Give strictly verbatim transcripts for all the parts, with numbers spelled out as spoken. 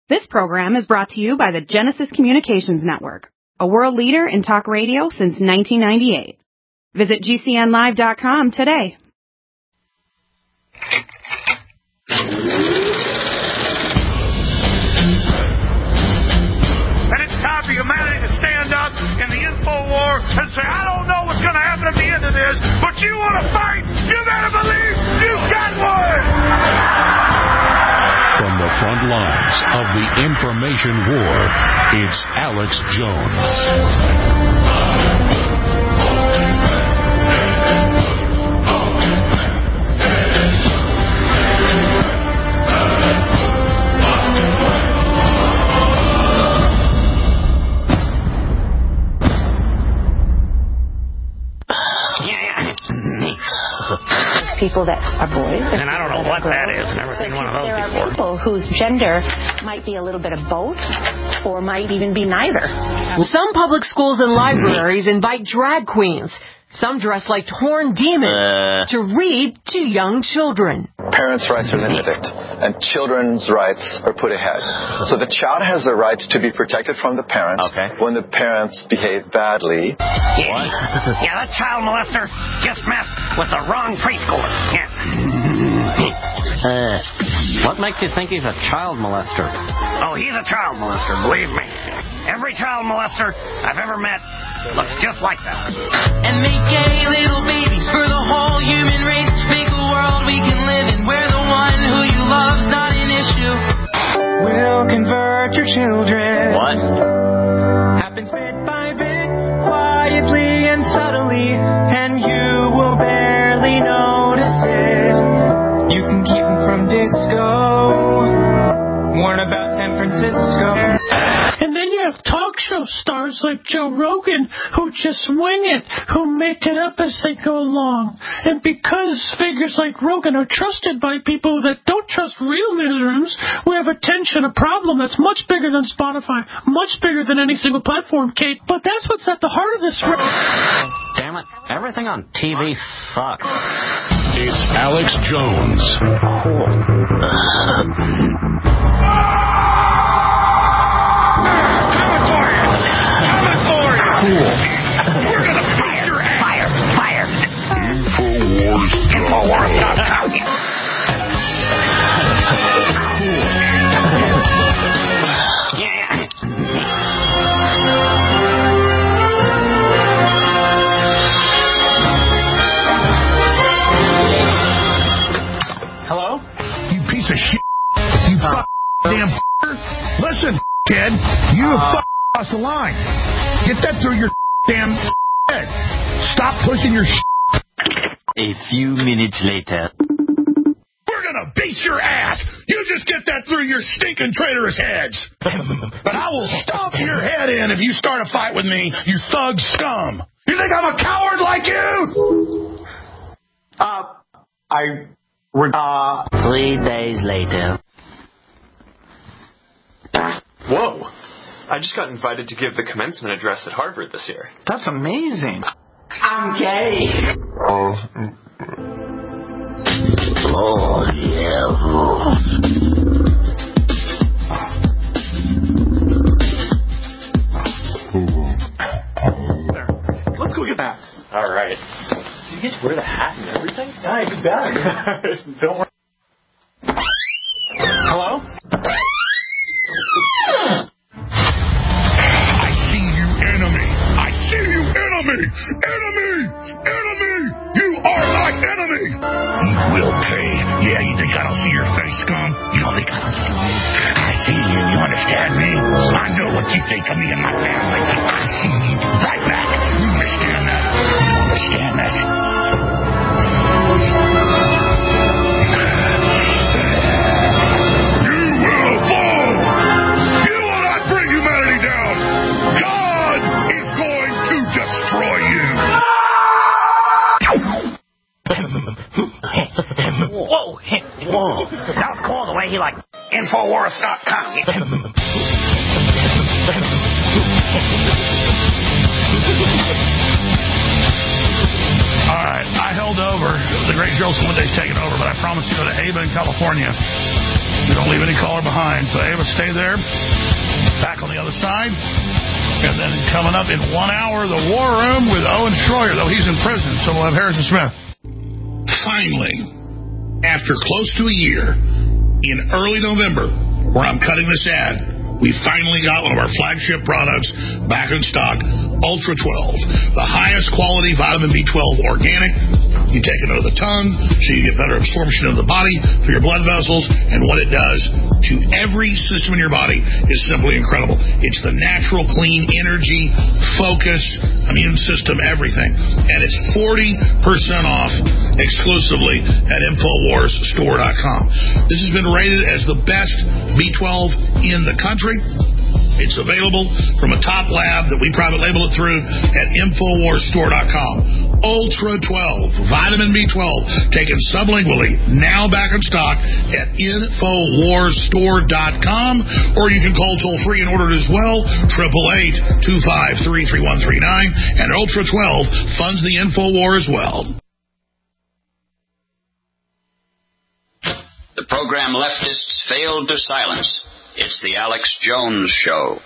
This program is brought to you by the Genesis Communications Network, a world leader in talk radio since nineteen ninety-eight. Visit G C N live dot com today. And it's time for humanity to stand up in the info war and say, I don't know what's going to happen at the end of this, but you want to fight, you better believe you got one! From the front lines of the information war, it's Alex Jones. People that are boys. And I don't know what that is. Never seen one of those before. There are people whose gender might be a little bit of both or might even be neither. Some public schools and libraries invite drag queens. Some dress like torn demons uh. to read to young children. Parents' rights are limited, and children's rights are put ahead. So the child has the right to be protected from the parents okay. when the parents behave badly. Yeah, what? Yeah, that child molester just messed with the wrong preschooler. Yeah. uh, what makes you think he's a child molester? Oh, he's a child molester, believe me. Every child molester I've ever met looks just like that. And make gay little babies for the whole human race. Make a world we can live in where the one who you love's not an issue. We'll convert your children. What? Happens bit by bit, quietly and subtly, and you will barely notice it. You can keep them from disco. Warn about San Francisco. And then you have talk show stars like Joe Rogan who just wing it, who make it up as they go along. And because figures like Rogan are trusted by people that don't trust real newsrooms, we have attention, a problem that's much bigger than Spotify, much bigger than any single platform, Kate. But that's what's at the heart of this. Damn it, everything on T V sucks. It's Alex Jones. Cool. We're gonna beat your ass. Fire, fire. Infowars. Infowars dot com. Hello? You piece of shit. You uh, fuck damn f***er. Listen, kid. You have uh, f*** crossed the line. Get that through your damn head. Stop pushing your shit. A few minutes later. We're gonna beat your ass. You just get that through your stinking traitorous heads. But I will stomp your head in if you start a fight with me, you thug scum. You think I'm a coward like you? Uh, I... Uh... Three days later. Whoa. I just got invited to give the commencement address at Harvard this year. That's amazing. I'm gay. Oh, oh yeah. There. Let's go get that. All right. Do you get to wear the hat and everything? Yeah, you better. Don't worry. Hello? Enemy! Enemy! Enemy! You are my enemy! You will pay. Yeah, you think I don't see your face, scum? You don't think I don't see you? I see you. You understand me? I know what you think of me and my family. I see you right back. You understand that? You understand that? You will fall! You will not bring humanity down! God is going to destroy you! Whoa! Whoa! That was cool the way he, like, Infowars dot com. All right, I held over. The great Joe Swinday's taken over, but I promised to go to Ava in California. don't leave any caller behind. So, Ava, stay there. Back on the other side. And then coming up in one hour, the War Room with Owen Schroyer, though he's in prison. So we'll have Harrison Smith. Finally, after close to a year, in early November, where I'm cutting this ad, we finally got one of our flagship products back in stock, Ultra twelve, the highest quality vitamin B twelve organic. You take it under the tongue so you get better absorption of the body through your blood vessels, and what it does to every system in your body is simply incredible. It's the natural, clean energy, focus, immune system, everything. And it's forty percent off exclusively at Infowars Store dot com. This has been rated as the best B twelve in the country. It's available from a top lab that we private label it through at Infowars Store dot com. Ultra twelve, vitamin B twelve, taken sublingually, now back in stock at Infowars Store dot com. Or you can call toll-free and order it as well, eight eight eight, two five three, three one three nine. And Ultra twelve funds the Infowar as well. The program leftists failed to silence. It's the Alex Jones Show.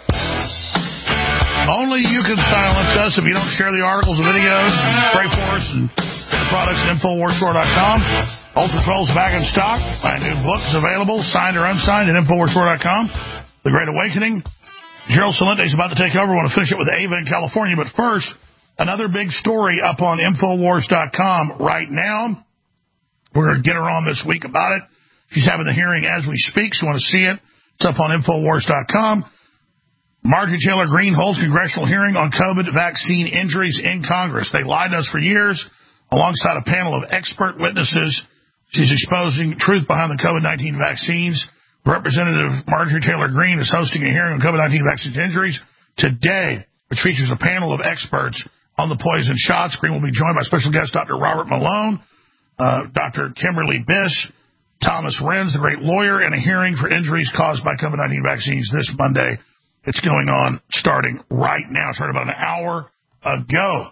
Only you can silence us if you don't share the articles and videos. Pray for us and the products at Infowars Store dot com. Ultra twelve is back in stock. My new book is available, signed or unsigned, at Infowars Store dot com. The Great Awakening. Gerald Celente is about to take over. I want to finish it with Ava in California. But first, another big story up on Infowars dot com right now. We're going to get her on this week about it. She's having the hearing as we speak, so you want to see it. It's up on Infowars dot com. Marjorie Taylor Greene holds congressional hearing on COVID vaccine injuries in Congress. They lied to us for years. Alongside a panel of expert witnesses, she's exposing truth behind the COVID nineteen vaccines. Representative Marjorie Taylor Greene is hosting a hearing on COVID nineteen vaccine injuries today, which features a panel of experts on the poison shots. Greene will be joined by special guest Doctor Robert Malone, uh, Doctor Kimberly Biss, Thomas Renz, the great lawyer, and a hearing for injuries caused by COVID nineteen vaccines this Monday. It's going on starting right now. It started about an hour ago.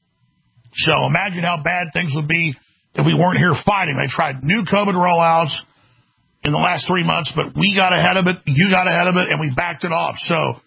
So imagine how bad things would be if we weren't here fighting. They tried new COVID rollouts in the last three months, but we got ahead of it, you got ahead of it, and we backed it off. So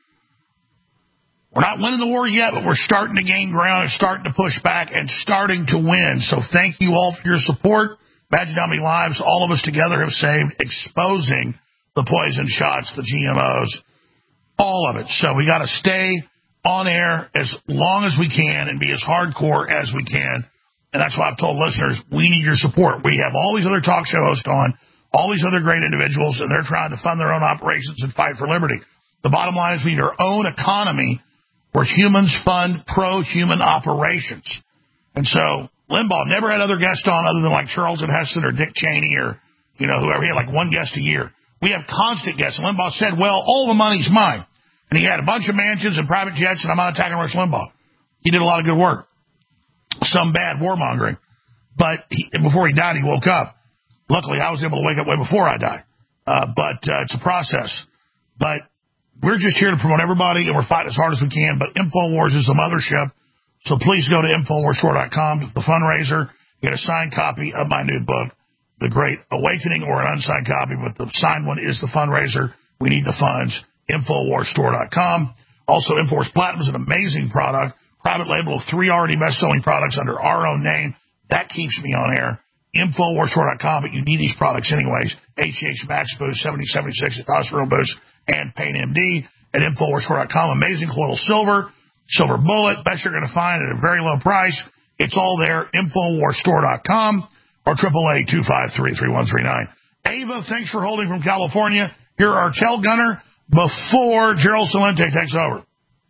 we're not winning the war yet, but we're starting to gain ground, starting to push back, and starting to win. So thank you all for your support. Imagine how many lives all of us together have saved exposing the poison shots, the G M Os, all of it. So we got to stay on air as long as we can and be as hardcore as we can. And that's why I've told listeners, we need your support. We have all these other talk show hosts on, all these other great individuals, and they're trying to fund their own operations and fight for liberty. The bottom line is we need our own economy where humans fund pro-human operations. And so Limbaugh never had other guests on other than like Charlton Heston or Dick Cheney or, you know, whoever. He had like one guest a year. We have constant guests. And Limbaugh said, well, all the money's mine. And he had a bunch of mansions and private jets, and I'm not attacking Rush Limbaugh. He did a lot of good work. Some bad warmongering. But he, before he died, he woke up. Luckily, I was able to wake up way before I died. Uh, but uh, it's a process. But we're just here to promote everybody, and we're fighting as hard as we can. But Infowars is the mothership. So please go to Infowars Store dot com, the fundraiser, get a signed copy of my new book, The Great Awakening, or an unsigned copy, but the signed one is the fundraiser. We need the funds. Infowars Store dot com. Also, Infowars Platinum is an amazing product. Private label of three already best-selling products under our own name. That keeps me on air. Infowars Store dot com, but you need these products anyways. H G H Max Boost, seventy seventy-six, Testosterone Boost, and Pain M D at Infowars Store dot com. Amazing colloidal silver, silver bullet, best you're going to find at a very low price. It's all there. Infowars Store dot com or eight eight eight, two five three, three one three nine. Ava, thanks for holding from California. You're our tail gunner before Gerald Celente takes over.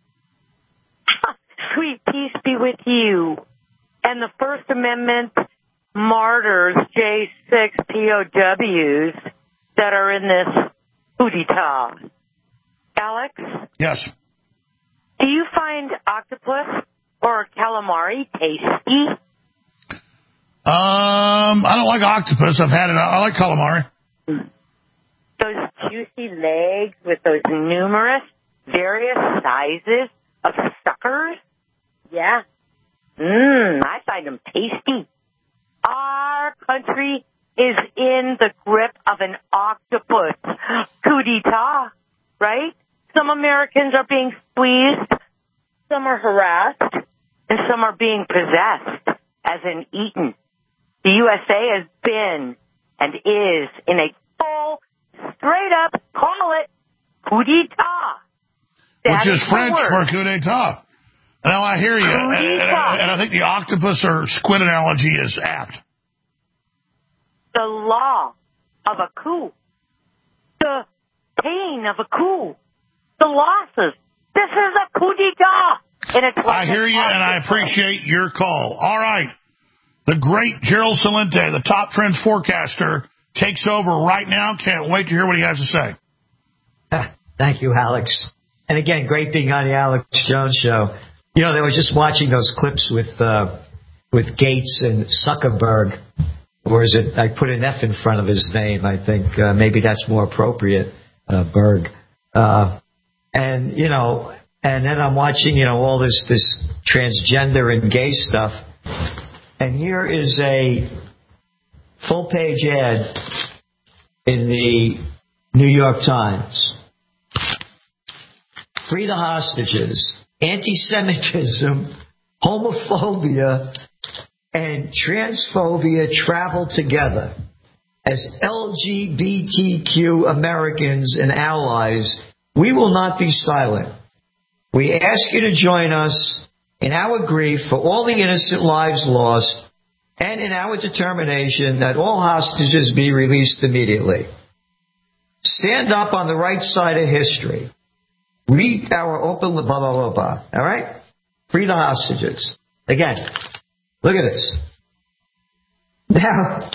Sweet peace be with you. And the First Amendment martyrs, J six P O Ws, that are in this coup d'etat. Alex? Yes. Do you find octopus or calamari tasty? Um, I don't like octopus. I've had it. I like calamari. Those juicy legs with those numerous, various sizes of suckers? Yeah. Mmm, I find them tasty. Our country is in the grip of an octopus coup d'etat, right? Some Americans are being squeezed, some are harassed, and some are being possessed, as in eaten. The U S A has been and is in a full, straight-up, call it, coup d'etat. That Which is, is French for coup d'etat. Now, I hear you, and, and I think the octopus or squid analogy is apt. The law of a coup, the pain of a coup, the losses. This is a coup d'etat. And it's like I hear you, and I appreciate your call. All right. The great Gerald Celente, the top trends forecaster, takes over right now. Can't wait to hear what he has to say. Thank you, Alex. And again, great being on the Alex Jones Show. You know, they were just watching those clips with uh, with Gates and Zuckerberg. Or is it, I put an F in front of his name, I think. Uh, maybe that's more appropriate, uh, Berg. Uh, and, you know, and then I'm watching, you know, all this, this transgender and gay stuff. And here is a full-page ad in the New York Times. Free the hostages. Anti-Semitism, homophobia, and transphobia travel together. As L G B T Q Americans and allies, we will not be silent. We ask you to join us in our grief for all the innocent lives lost and in our determination that all hostages be released immediately. Stand up on the right side of history. Read our open blah, blah, blah, blah. All right? Free the hostages. Again, look at this. Now,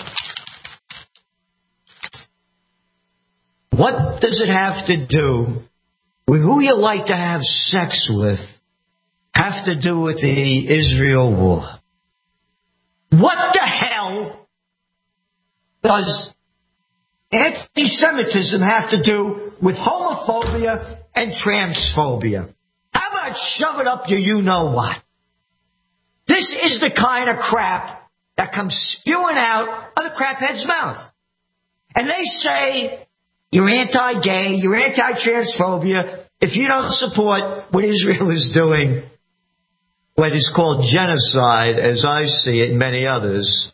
what does it have to do with who you like to have sex with have to do with the Israel war? What the hell does anti-Semitism have to do with homophobia and transphobia? How about shove it up your you-know-what? This is the kind of crap that comes spewing out of the craphead's mouth. And they say, you're anti-gay, you're anti-transphobia, if you don't support what Israel is doing, what is called genocide, as I see it, and many others,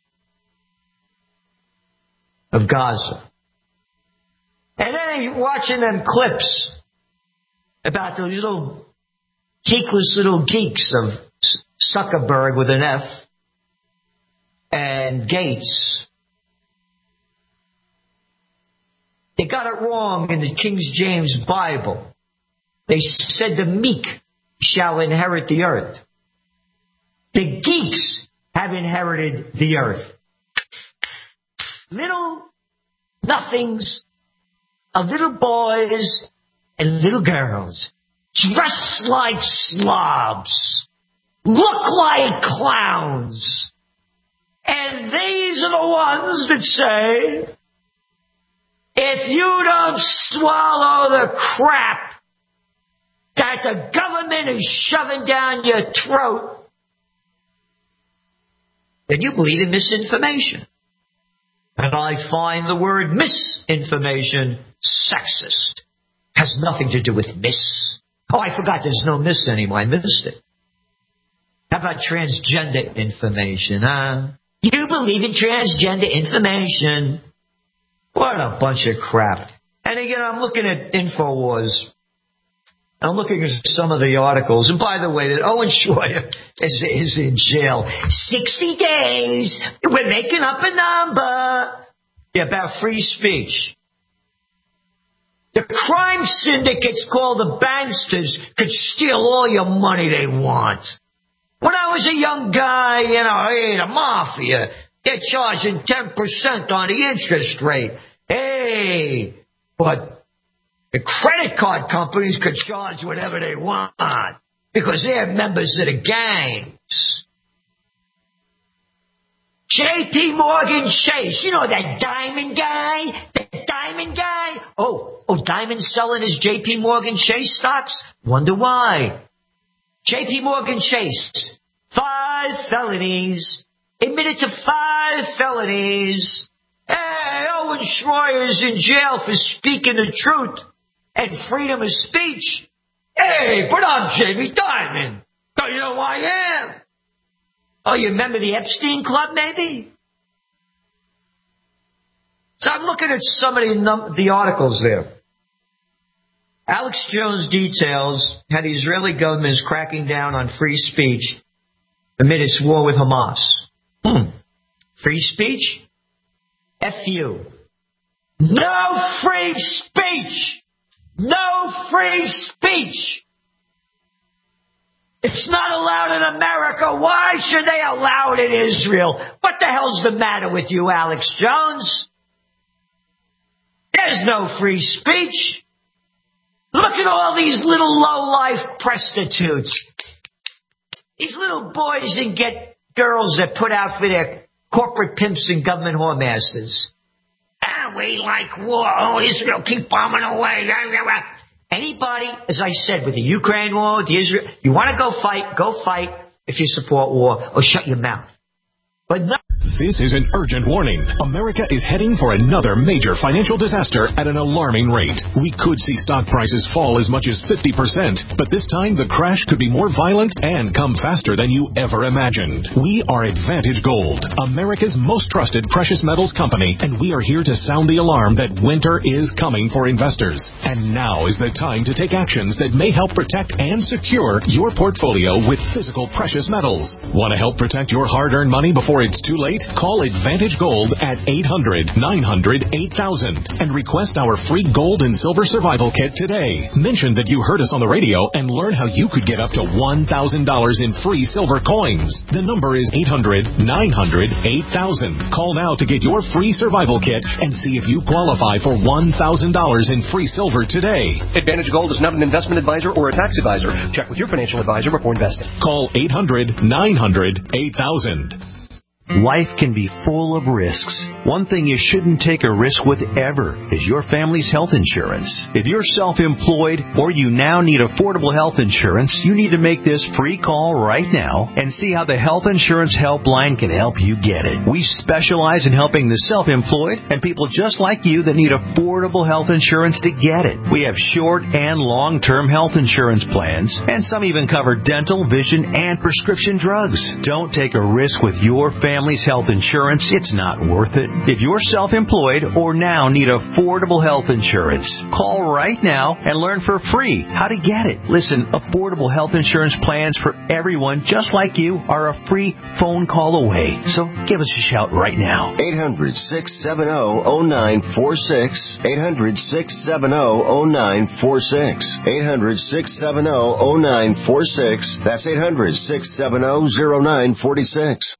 of Gaza. And then you're watching them clips about the little geekless little geeks of Zuckerberg with an F and Gates. They got it wrong in the King James Bible. They said the meek shall inherit the earth. The geeks have inherited the earth. Little nothings of little boys and little girls dressed like slobs, look like clowns. And these are the ones that say, if you don't swallow the crap that the government is shoving down your throat, then you believe in misinformation. And I find the word misinformation sexist. Has nothing to do with miss. Oh, I forgot there's no miss anymore. I missed it. How about transgender information, huh? You believe in transgender information. What a bunch of crap. And again, I'm looking at InfoWars. I'm looking at some of the articles. And by the way, that Owen Schroyer is, is in jail. sixty days. We're making up a number. Yeah, about free speech. The crime syndicates called the banksters could steal all your money they want. When I was a young guy, you know, hey, the mafia, they're charging ten percent on the interest rate. Hey, but the credit card companies could charge whatever they want because they're members of the gangs. J P Morgan Chase, you know that diamond guy? That diamond guy? Oh, oh, Diamond selling his J P Morgan Chase stocks? Wonder why. J P Morgan Chase, five felonies, admitted to five felonies. Hey, Owen Schroyer's in jail for speaking the truth and freedom of speech. Hey, but I'm Jamie Dimon. Don't you know who I am? Oh, you remember the Epstein Club, maybe? So I'm looking at some of the, num- the articles there. Alex Jones details how the Israeli government is cracking down on free speech amid its war with Hamas. Hmm. Free speech? F you. No free speech! No free speech! It's not allowed in America. Why should they allow it in Israel? What the hell's the matter with you, Alex Jones? There's no free speech. Look at all these little low-life prostitutes. These little boys that get girls that put out for their corporate pimps and government whoremasters. Ah, we like war. Oh, Israel, keep bombing away. Anybody, as I said, with the Ukraine war, with the Israel, you want to go fight, go fight if you support war, or shut your mouth. But no. This is an urgent warning. America is heading for another major financial disaster at an alarming rate. We could see stock prices fall as much as fifty percent, but this time the crash could be more violent and come faster than you ever imagined. We are Advantage Gold, America's most trusted precious metals company, and we are here to sound the alarm that winter is coming for investors. And now is the time to take actions that may help protect and secure your portfolio with physical precious metals. Want to help protect your hard-earned money before it's too late? Call Advantage Gold at eight hundred, nine hundred, eight thousand and request our free gold and silver survival kit today. Mention that you heard us on the radio and learn how you could get up to one thousand dollars in free silver coins. The number is eight hundred, nine hundred, eight thousand. Call now to get your free survival kit and see if you qualify for one thousand dollars in free silver today. Advantage Gold is not an investment advisor or a tax advisor. Check with your financial advisor before investing. Call eight hundred, nine hundred, eight thousand. Life can be full of risks. One thing you shouldn't take a risk with ever is your family's health insurance. If you're self-employed or you now need affordable health insurance, you need to make this free call right now and see how the Health Insurance Helpline can help you get it. We specialize in helping the self-employed and people just like you that need affordable health insurance to get it. We have short and long-term health insurance plans, and some even cover dental, vision, and prescription drugs. Don't take a risk with your family. Family's health insurance, it's not worth it. If you're self-employed or now need affordable health insurance, call right now and learn for free how to get it. Listen, affordable health insurance plans for everyone just like you are a free phone call away. So give us a shout right now. eight hundred, six seven zero, zero nine four six. eight hundred, six seven zero, zero nine four six. eight hundred, six seven zero, zero nine four six. That's eight hundred, six seven zero, zero nine four six.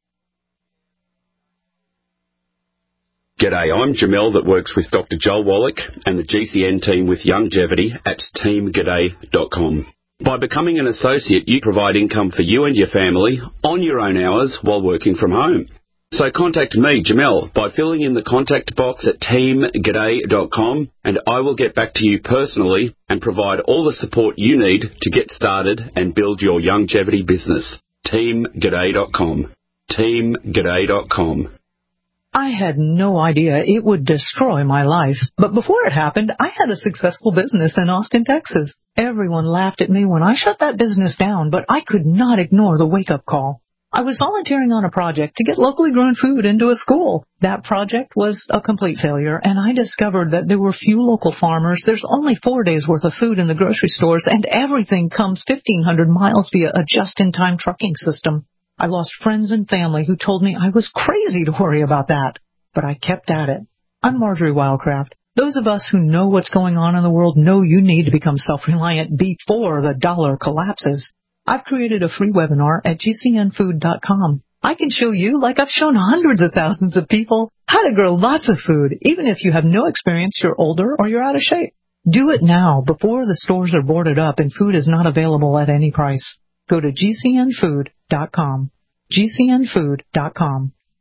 G'day, I'm Jamel that works with Doctor Joel Wallach and the G C N team with Longevity at team g'day dot com. By becoming an associate, you provide income for you and your family on your own hours while working from home. So contact me, Jamel, by filling in the contact box at team g'day dot com, and I will get back to you personally and provide all the support you need to get started and build your longevity business. team g'day dot com. team g'day dot com. I had no idea it would destroy my life, but before it happened, I had a successful business in Austin, Texas. Everyone laughed at me when I shut that business down, but I could not ignore the wake-up call. I was volunteering on a project to get locally grown food into a school. That project was a complete failure, and I discovered that there were few local farmers. There's only four days' worth of food in the grocery stores, and everything comes fifteen hundred miles via a just-in-time trucking system. I lost friends and family who told me I was crazy to worry about that, but I kept at it. I'm Marjorie Wildcraft. Those of us who know what's going on in the world know you need to become self-reliant before the dollar collapses. I've created a free webinar at G C N food dot com. I can show you, like I've shown hundreds of thousands of people, how to grow lots of food, even if you have no experience, you're older, or you're out of shape. Do it now, before the stores are boarded up and food is not available at any price. Go to G C N food dot com. G C N food dot com.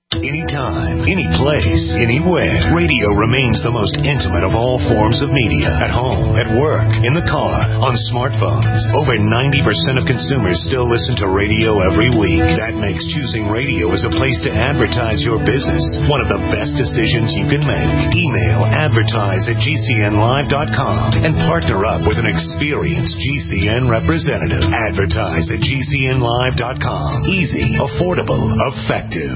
Anytime, any place, anywhere. Radio remains the most intimate of all forms of media. At home, at work, in the car, on smartphones. Over ninety percent of consumers still listen to radio every week. That makes choosing radio as a place to advertise your business one of the best decisions you can make. Email advertise at G C N live dot com and partner up with an experienced G C N representative. Advertise at G C N live dot com. Easy, affordable, effective.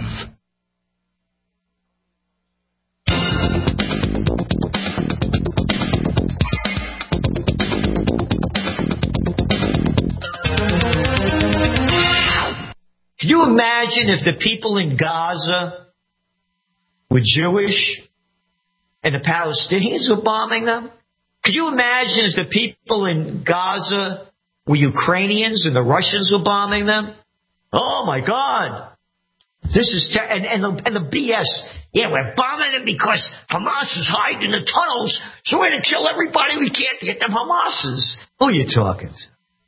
Can you imagine if the people in Gaza were Jewish and the Palestinians were bombing them? Could you imagine if the people in Gaza were Ukrainians and the Russians were bombing them? Oh, my God. This is ter- and, and, the, and the B S. Yeah, we're bombing them because Hamas is hiding in the tunnels, so we're going to kill everybody we can to get them Hamases. Who are you talking to?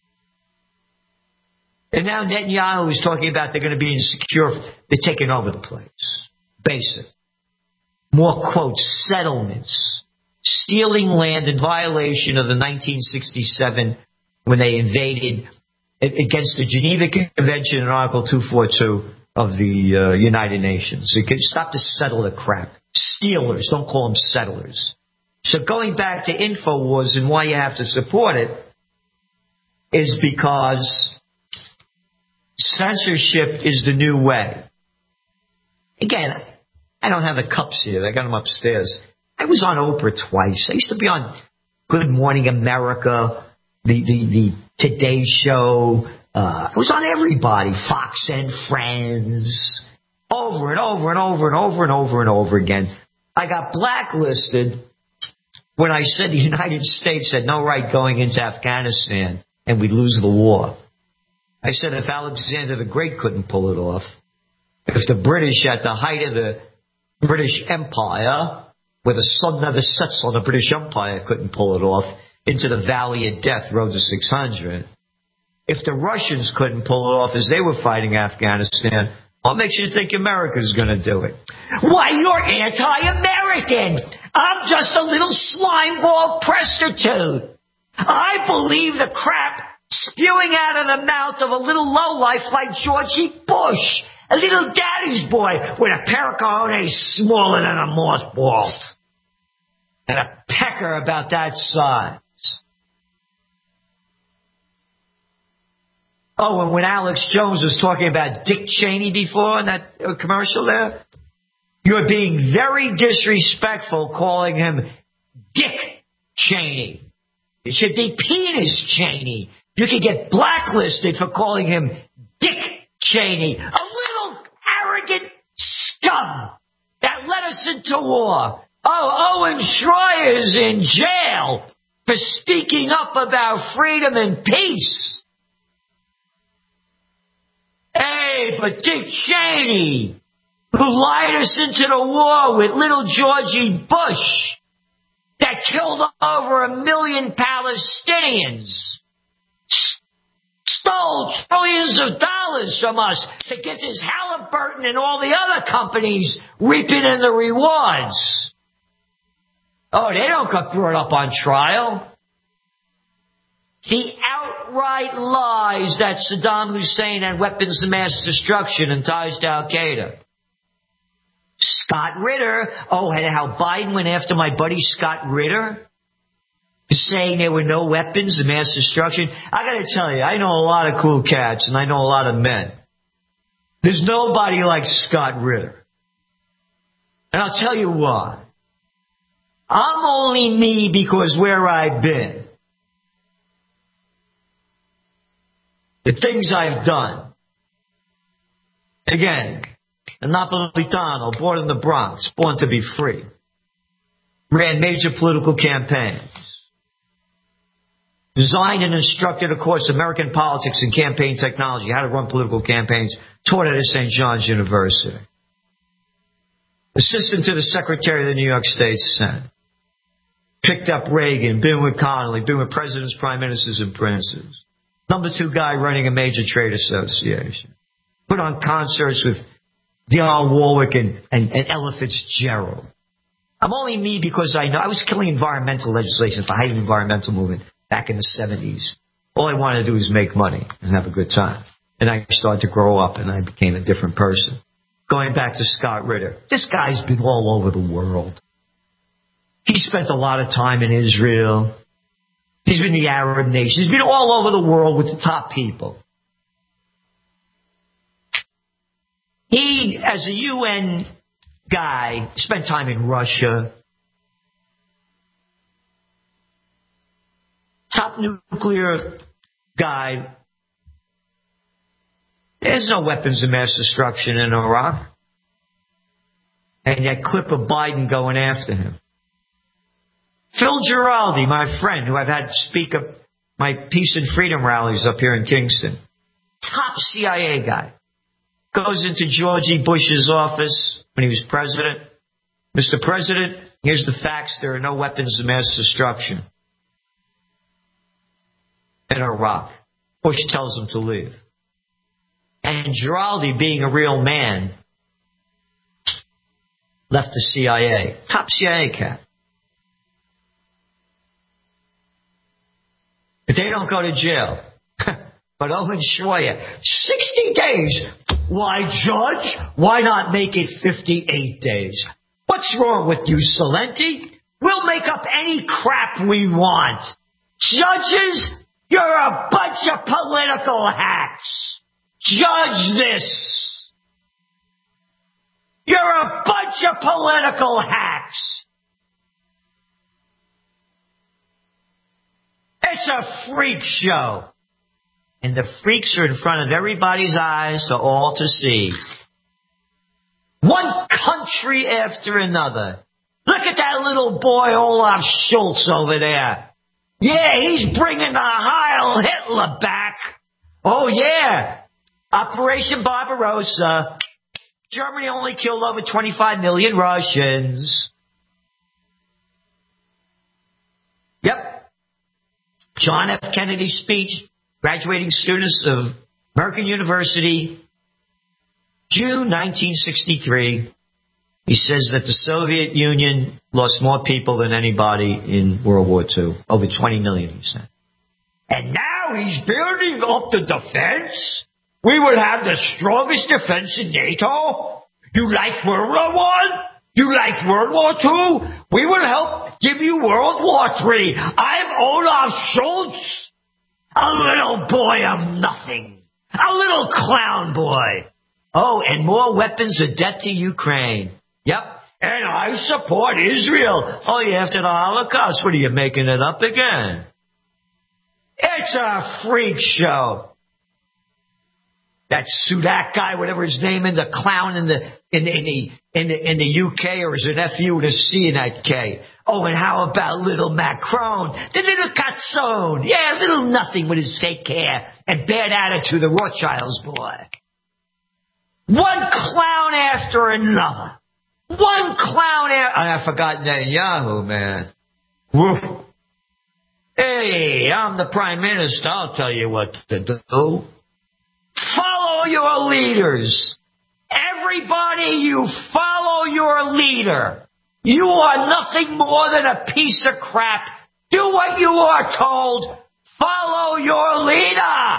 And now Netanyahu is talking about they're going to be insecure. They're taking over the place. Basic. More, quote, settlements. Stealing land in violation of the nineteen sixty-seven when they invaded against the Geneva Convention and Article two forty-two of the uh, United Nations. So you can stop to settle the crap. Stealers. Don't call them settlers. So going back to InfoWars and why you have to support it is because censorship is the new way. Again, I don't have the cups here. I got them upstairs. I was on Oprah twice. I used to be on Good Morning America, the the, the Today Show. Uh, I was on everybody, Fox and Friends, over and over and over and over and over and over again. I got blacklisted when I said the United States had no right going into Afghanistan and we'd lose the war. I said if Alexander the Great couldn't pull it off, if the British at the height of the British Empire, where the sun never sets on the British Empire, couldn't pull it off, into the Valley of Death, Road to six hundred, if the Russians couldn't pull it off as they were fighting Afghanistan, what makes you think America's going to do it? Why, you're anti-American. I'm just a little slimeball prostitute. I believe the crap spewing out of the mouth of a little lowlife like Georgie Bush, a little daddy's boy with a pair of cojones smaller than a mothball and a pecker about that size. Oh, and when Alex Jones was talking about Dick Cheney before in that uh, commercial there, you're being very disrespectful calling him Dick Cheney. It should be Penis Cheney. You could get blacklisted for calling him Dick Cheney, a little arrogant scum that led us into war. Oh, Owen Schroyer's in jail for speaking up about freedom and peace. Hey, but Dick Cheney, who lied us into the war with little Georgie Bush, that killed over a million Palestinians, stole trillions of dollars from us to get this Halliburton and all the other companies reaping in the rewards. Oh, they don't get brought up on trial. The outright lies that Saddam Hussein had weapons of mass destruction and ties to Al-Qaeda. Scott Ritter, oh, and how Biden went after my buddy Scott Ritter, saying there were no weapons of mass destruction. I got to tell you, I know a lot of cool cats and I know a lot of men. There's nobody like Scott Ritter. And I'll tell you why. I'm only me because where I've been. The things I've done. Again, a Napolitano, born in the Bronx, born to be free. Ran major political campaigns. Designed and instructed, of course, American politics and campaign technology, how to run political campaigns, taught at Saint John's University. Assistant to the Secretary of the New York State Senate. Picked up Reagan, been with Connally, been with presidents, prime ministers, and princes. Number two guy running a major trade association. Put on concerts with Dionne Warwick and, and, and Ella Fitzgerald. I'm only me because I know I was killing environmental legislation for the environmental movement back in the seventies. All I wanted to do was make money and have a good time. And I started to grow up and I became a different person. Going back to Scott Ritter, this guy's been all over the world. He spent a lot of time in Israel. He's been in the Arab nations. He's been all over the world with the top people. He, as a U N guy, spent time in Russia. Top nuclear guy. There's no weapons of mass destruction in Iraq. And that clip of Biden going after him. Phil Giraldi, my friend, who I've had speak at my peace and freedom rallies up here in Kingston. Top C I A guy. Goes into George Bush's office when he was president. Mister President, here's the facts. There are no weapons of mass destruction in Iraq. Bush tells him to leave. And Giraldi, being a real man, left the C I A. Top C I A cat. But they don't go to jail. But Owen Schroyer, sixty days. Why, Judge? Why not make it fifty-eight days? What's wrong with you, Salenti? We'll make up any crap we want. Judges, you're a bunch of political hacks. Judge this. You're a bunch of political hacks. It's a freak show. And the freaks are in front of everybody's eyes for all to see. One country after another. Look at that little boy Olaf Scholz over there. Yeah, he's bringing the Heil Hitler back. Oh, yeah. Operation Barbarossa. Germany only killed over twenty-five million Russians. Yep. John F. Kennedy's speech, graduating students of American University, June nineteen sixty-three. He says that the Soviet Union lost more people than anybody in World War Two. Over twenty million, he said. And now he's building up the defense? We would have the strongest defense in NATO? You like World War One? You like World War Two? We will help give you World War Three. I'm Olaf Scholz. A little boy of nothing. A little clown boy. Oh, and more weapons of death to Ukraine. Yep. And I support Israel. Oh, yeah, after the Holocaust, what are you making it up again? It's a freak show. That Sudak guy, whatever his name is, the clown in the in the in the in the, in the U K, or is it F U with a C in that K? Oh, and how about little Macron, the little Cazzone? Yeah, little nothing with his fake hair and bad attitude, the Rothschilds boy. One clown after another. One clown after... I forgot Netanyahu, man. Woof. Hey, I'm the prime minister. I'll tell you what to do. Follow your leaders. Everybody, you follow your leader. You are nothing more than a piece of crap. Do what you are told. Follow your leader.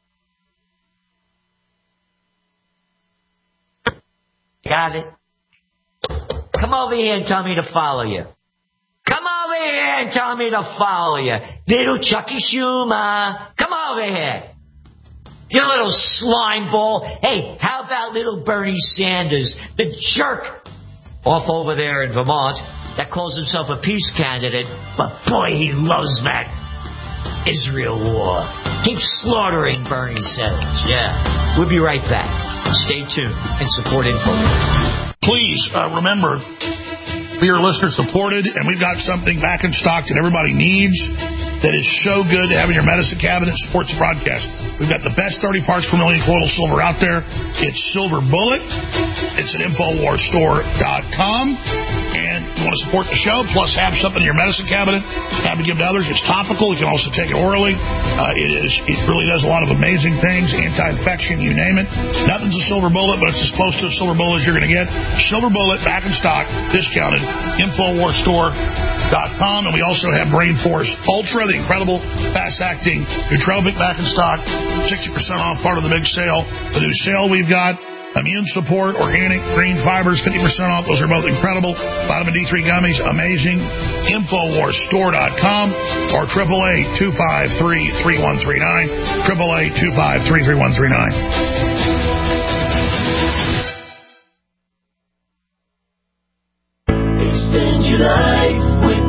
Got it? Come over here and tell me to follow you. Come over here and tell me to follow you. Little Chucky Schumer. Come over here. You little slime ball. Hey, how about little Bernie Sanders, the jerk off over there in Vermont that calls himself a peace candidate, but boy, he loves that Israel war. Keep slaughtering Bernie Sanders. Yeah. We'll be right back. Stay tuned and support InfoWars. Please uh, remember, we are listener supported, and we've got something back in stock that everybody needs. that is so good to have in your medicine cabinet. Supports the broadcast. We've got the best thirty parts per million colloidal silver out there. It's Silver Bullet. It's at Infowars Store dot com. And you want to support the show, plus have something in your medicine cabinet, have to give to others. It's topical. You can also take it orally. Uh, it is. It really does a lot of amazing things, anti-infection, you name it. Nothing's a silver bullet, but it's as close to a silver bullet as you're going to get. Silver Bullet, back in stock, discounted, Infowars Store dot com. And we also have Brain Force Ultra, the incredible fast-acting nootropic, back in stock, sixty percent off, part of the big sale. The new sale we've got. Immune support, organic, green fibers, fifty percent off. Those are both incredible. Vitamin D three gummies, amazing. Infowars Store dot com or triple A two five three, three one three nine. triple A two five three, three one three nine. Extend your life with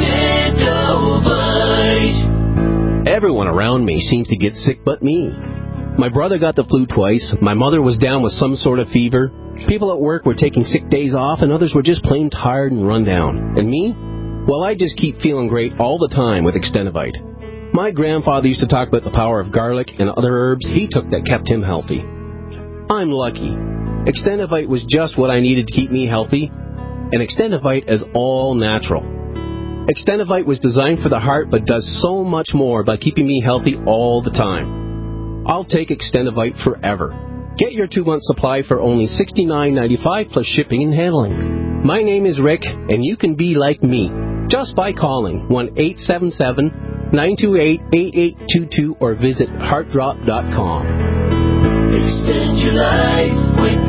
Extendovite. Everyone around me seems to get sick but me. My brother got the flu twice, my mother was down with some sort of fever, people at work were taking sick days off, and others were just plain tired and run down. And me? Well, I just keep feeling great all the time with Extendovite. My grandfather used to talk about the power of garlic and other herbs he took that kept him healthy. I'm lucky. Extendovite was just what I needed to keep me healthy, and Extendovite is all natural. Extendovite was designed for the heart but does so much more by keeping me healthy all the time. I'll take Extendovite forever. Get your two-month supply for only sixty-nine ninety-five plus shipping and handling. My name is Rick, and you can be like me just by calling one eight seven seven, nine two eight, eight eight two two or visit heart drop dot com. Extend your life with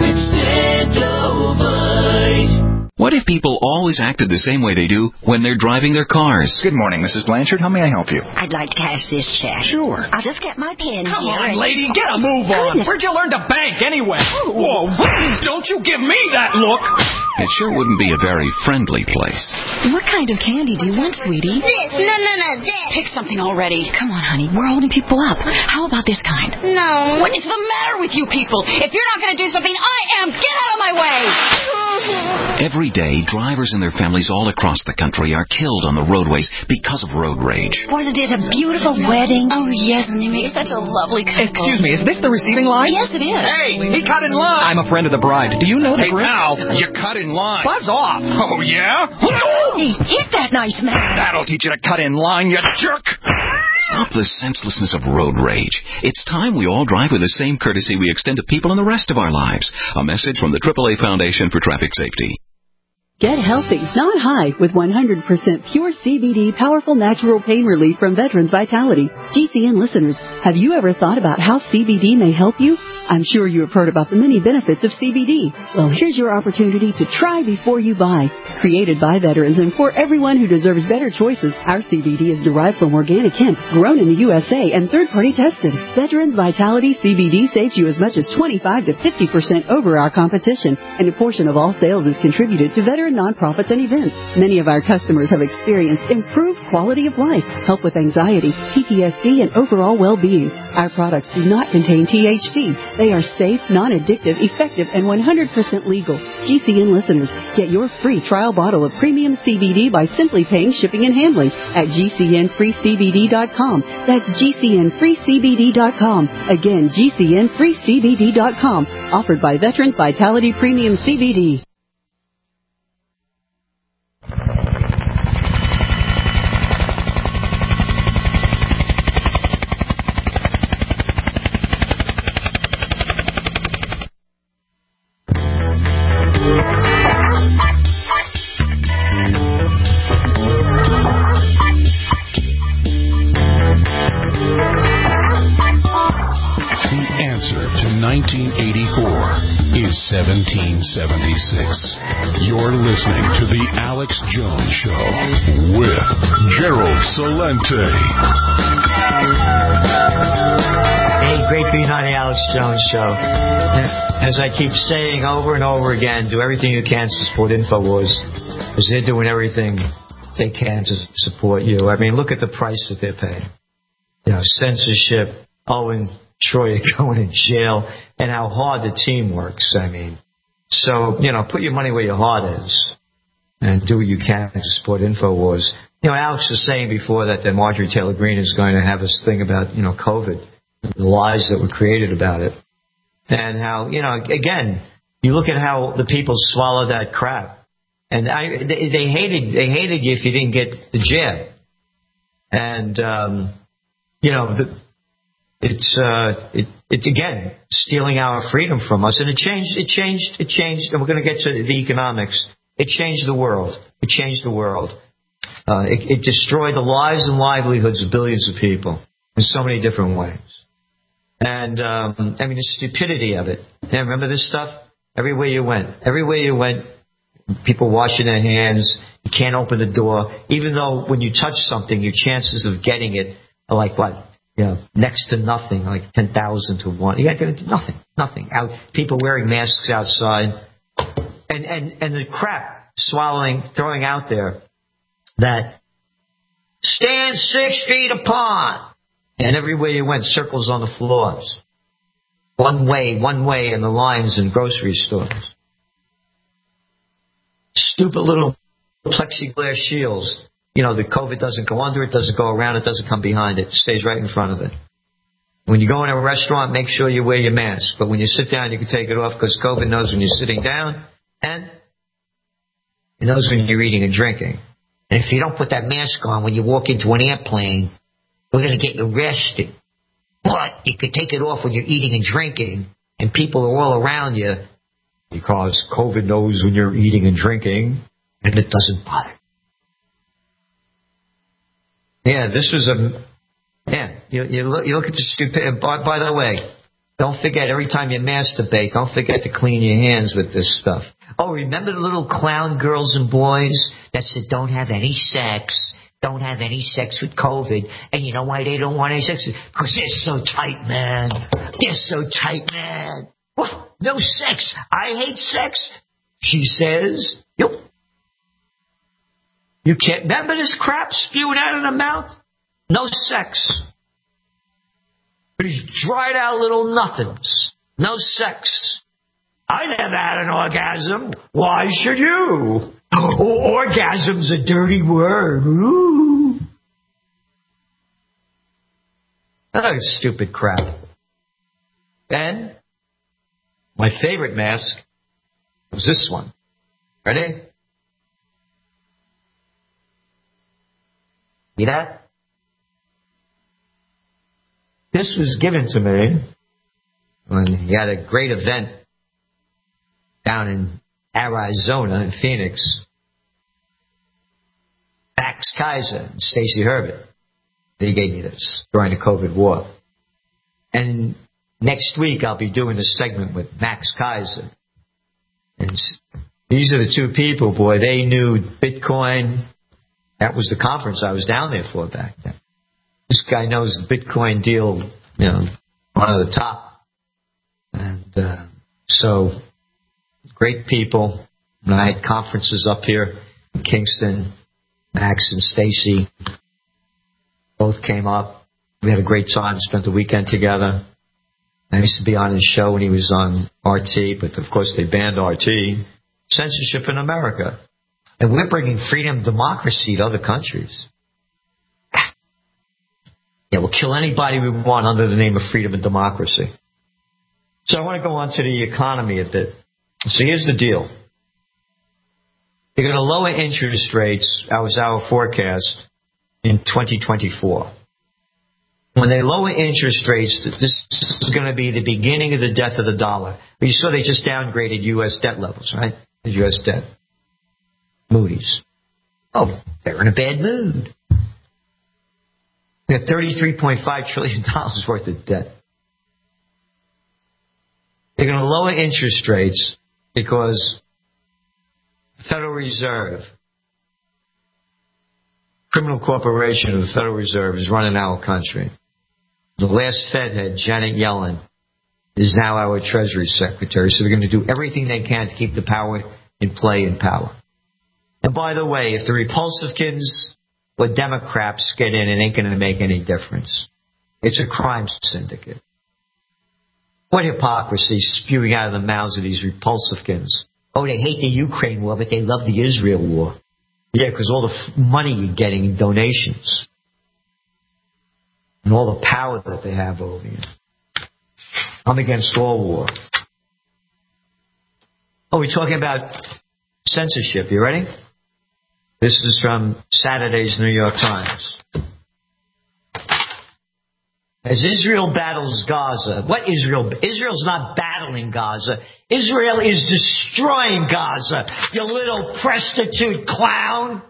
Extendovite. What if people always acted the same way they do when they're driving their cars? Good morning, Missus Blanchard. How may I help you? I'd like to cash this check. Sure. I'll just get my pen Come here. on, and... lady, get a move on. Goodness. Where'd you learn to bank anyway? Whoa, don't you give me that look. It sure wouldn't be a very friendly place. What kind of candy do you want, sweetie? This. No, no, no, this. Pick something already. Come on, honey. We're holding people up. How about this kind? No. What is the matter with you people? If you're not going to do something, I am. Get out of my way. Every day, drivers and their families all across the country are killed on the roadways because of road rage. Wasn't it a beautiful wedding? Oh, yes, and they made such a lovely couple. Excuse me, is this the receiving line? Yes, it is. Hey, he cut in line. I'm a friend of the bride. Do you know the Hey, bride? pal, you cut in line. Buzz off. Oh, yeah? Hey, hit that nice man. That'll teach you to cut in line, you jerk. Stop the senselessness of road rage. It's time we all drive with the same courtesy we extend to people in the rest of our lives. A message from the triple A Foundation for Traffic Safety. Get healthy, not high, with one hundred percent pure C B D powerful natural pain relief from Veterans Vitality. G C N listeners, have you ever thought about how C B D may help you? I'm sure you have heard about the many benefits of C B D. Well, here's your opportunity to try before you buy. Created by veterans and for everyone who deserves better choices, our C B D is derived from organic hemp, grown in the U S A, and third-party tested. Veterans Vitality C B D saves you as much as twenty-five to fifty percent over our competition, and a portion of all sales is contributed to veteran nonprofits and events. Many of our customers have experienced improved quality of life, help with anxiety, P T S D, and overall well-being. Our products do not contain T H C. They are safe, non-addictive, effective, and one hundred percent legal. G C N listeners, get your free trial bottle of premium C B D by simply paying shipping and handling at G C N free C B D dot com. That's G C N free C B D dot com. Again, G C N free C B D dot com. Offered by Veterans Vitality Premium C B D. nineteen eighty-four is seventeen seventy-six. You're listening to The Alex Jones Show with Gerald Celente. Hey, great being on The Alex Jones Show. As I keep saying over and over again, do everything you can to support InfoWars, because they're doing everything they can to support you. I mean, look at the price that they're paying. You know, censorship, Owen Troy going in jail, and how hard the team works. I mean, so, you know, put your money where your heart is. and do what you can to support InfoWars. You know, Alex was saying before that, that Marjorie Taylor Greene is going to have this thing about, you know, COVID, the lies that were created about it. And how, you know, again, you look at how the people swallow that crap. And I, they, they hated they hated you if you didn't get the jab. And, um, you know, the, it's, uh, it, it's, again, stealing our freedom from us. And it changed, it changed, it changed. And we're going to get to the economics. It changed the world. It changed the world. Uh, it, it destroyed the lives and livelihoods of billions of people in so many different ways. And, um, I mean, the stupidity of it. Yeah, remember this stuff? Everywhere you went. Everywhere you went, people washing their hands. You can't open the door. Even though when you touch something, your chances of getting it are like, what? You know, next to nothing, like ten thousand to one. You got to do nothing. Nothing. Out, people wearing masks outside. And, and, and the crap swallowing, throwing out there that stand six feet apart. And everywhere you went, circles on the floors. One way, one way in the lines in grocery stores. Stupid little plexiglass shields. You know, the COVID doesn't go under it, doesn't go around it, doesn't come behind it. It stays right in front of it. When you go in a restaurant, make sure you wear your mask. But when you sit down, you can take it off because COVID knows when you're sitting down and it knows when you're eating and drinking. And if you don't put that mask on when you walk into an airplane, we're going to get you arrested. But you could take it off when you're eating and drinking, and people are all around you because COVID knows when you're eating and drinking, and it doesn't bother. Yeah, this was a... Yeah, you, you, look, you look at the stupid... By, by the way, don't forget, every time you masturbate, don't forget to clean your hands with this stuff. Oh, remember the little clown girls and boys that said don't have any sex? Don't have any sex with COVID. And you know why they don't want any sex? Because they're so tight, man. They're so tight, man. What? No sex. I hate sex, she says. Yep. You can't remember this crap spewing out of the mouth? No sex. These dried out little nothings. No sex. I never had an orgasm. Why should you? Oh, orgasm's a dirty word. Ooh. Oh, stupid crap. And my favorite mask was this one. Ready? See that? This was given to me when he had a great event down in Arizona, in Phoenix. Max Kaiser and Stacey Herbert. They gave me this during the COVID war. And next week I'll be doing a segment with Max Kaiser. And these are the two people, boy, they knew Bitcoin. That was the conference I was down there for back then. This guy knows the Bitcoin deal, you know, one of the top. And uh, so, great people. And I had conferences up here in Kingston. Max and Stacy both came up. We had a great time, spent the weekend together. I used to be on his show when he was on R T, but of course they banned R T. Censorship in America. And we're bringing freedom and democracy to other countries. Yeah, we'll kill anybody we want under the name of freedom and democracy. So I want to go on to the economy a bit. So here's the deal. They're going to lower interest rates, that was our forecast, in twenty twenty-four. When they lower interest rates, this is going to be the beginning of the death of the dollar. But you saw they just downgraded U S debt levels, right? The U S debt. Moody's. Oh, they're in a bad mood. They have thirty-three point five trillion dollars worth of debt. They're going to lower interest rates because the Federal Reserve, criminal corporation of the Federal Reserve, is running our country. The last Fed head, Janet Yellen, is now our Treasury Secretary. So they're going to do everything they can to keep the power in play in power. And by the way, if the Republicans or Democrats get in, it ain't going to make any difference. It's a crime syndicate. What hypocrisy spewing out of the mouths of these Republicans Oh, they hate the Ukraine war, but they love the Israel war. Yeah, because all the f- money you're getting in donations. And all the power that they have over you. I'm against all war. Oh, we're talking about censorship. You ready? This is from Saturday's New York Times. As Israel battles Gaza, what Israel? Israel's not battling Gaza. Israel is destroying Gaza, you little prostitute clown.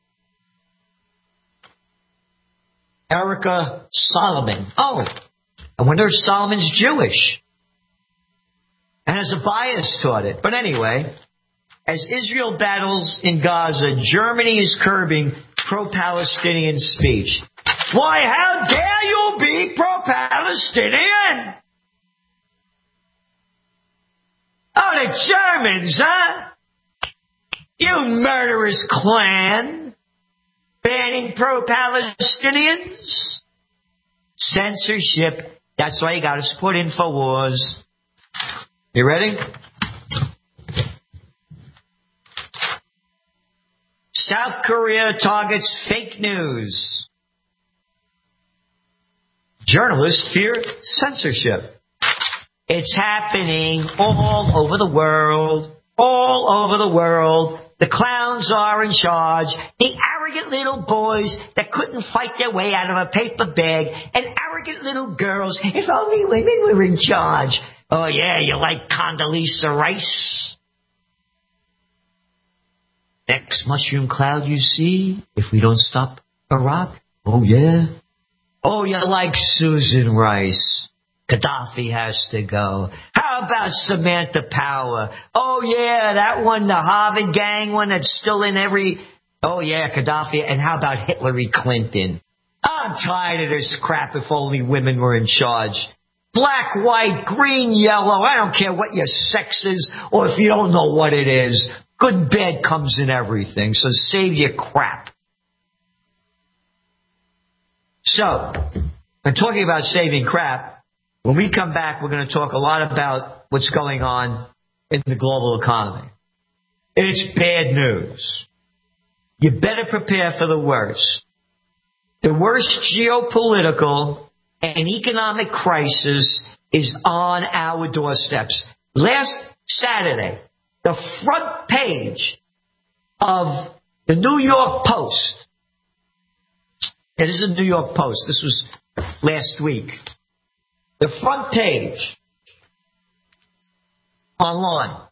Erica Solomon. Oh, I wonder if Solomon's Jewish and has a bias toward it. But anyway, as Israel battles in Gaza, Germany is curbing pro-Palestinian speech. Why, how dare you be pro-Palestinian? Oh, the Germans, huh? You murderous clan. Banning pro-Palestinians. Censorship. That's why you got to support InfoWars. You ready? South Korea targets fake news. Journalists fear censorship. It's happening all over the world. All over the world. The clowns are in charge. The arrogant little boys that couldn't fight their way out of a paper bag. And arrogant little girls. If only women were in charge. Oh, yeah, you like Condoleezza Rice? Next mushroom cloud you see, if we don't stop Iraq. Oh, yeah. Oh, you like Susan Rice. Gaddafi has to go. How about Samantha Power? Oh, yeah, that one, the Harvard gang one that's still in every... Oh, yeah, Gaddafi. And how about Hillary Clinton? I'm tired of this crap if only women were in charge. Black, white, green, yellow, I don't care what your sex is or if you don't know what it is. Good and bad comes in everything, so save your crap. So, I'm talking about saving crap. When we come back, we're going to talk a lot about what's going on in the global economy. It's bad news. You better prepare for the worst. The worst geopolitical and economic crisis is on our doorsteps. Last Saturday, the front page of the New York Post. It is the New York Post. This was last week. The front page online.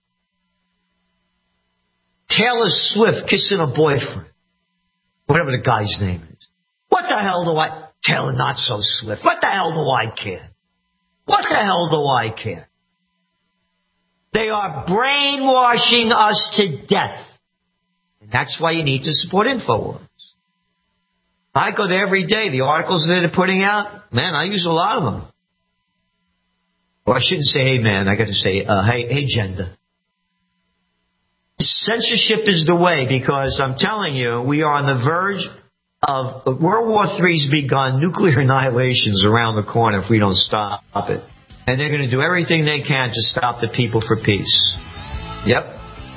Taylor Swift kissing a boyfriend. Whatever the guy's name is. What the hell do I... Taylor Not So Swift. What the hell do I care? What the hell do I care? They are brainwashing us to death. And that's why you need to support InfoWars. I go there every day. The articles that they're putting out, man, I use a lot of them. Or I shouldn't say, hey, man. I got to say, uh, hey, hey, gender. Censorship is the way because I'm telling you, we are on the verge of World War Three's begun. Nuclear annihilation's around the corner if we don't stop it. And they're going to do everything they can to stop the people for peace. Yep.